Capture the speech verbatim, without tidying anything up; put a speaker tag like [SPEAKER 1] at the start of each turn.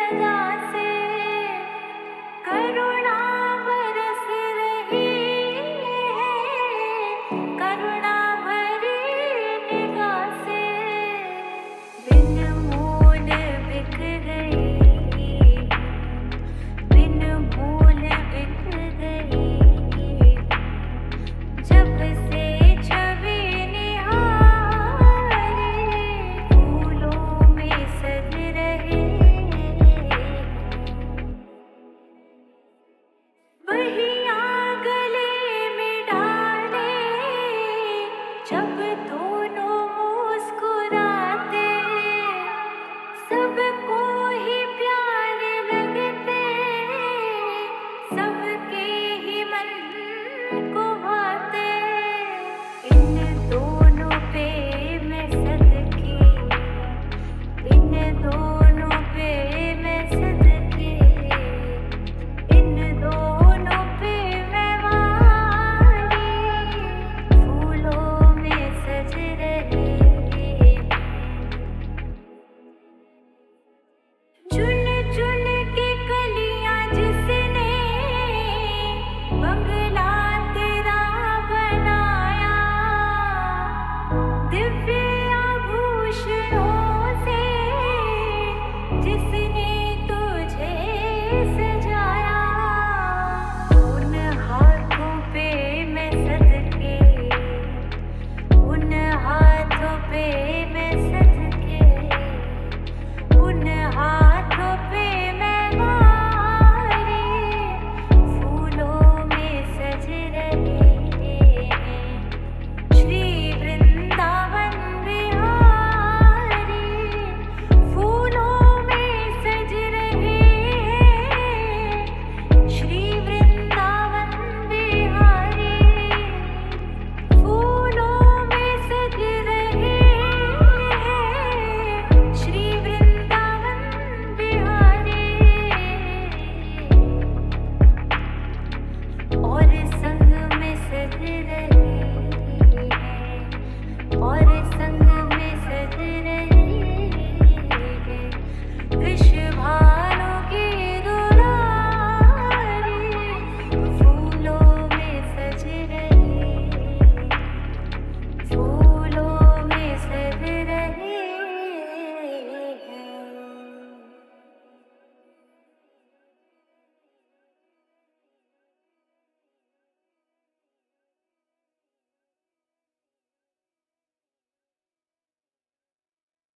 [SPEAKER 1] सजा से करुणा बरस रही है, करुणा भरी निगाह से बिन मूल बिक गई, बिन मूल बिक गई। जब से छवि निहारी फूलों में सज रहे, बहियां गले में डाले जब दोनों मुस्कुराते, सबको ही प्यारे लगते, सबके ही मन को भाते। इन दोनों पे मैं सदके, इन दोनों पे मैं सदके, इन दोनों पे मैं वाली फूलों में सज रहे। चुन चुन के कलियां जिसने बंगला तेरा बनाया, दिव्य आभूषणों से जिसने तुझे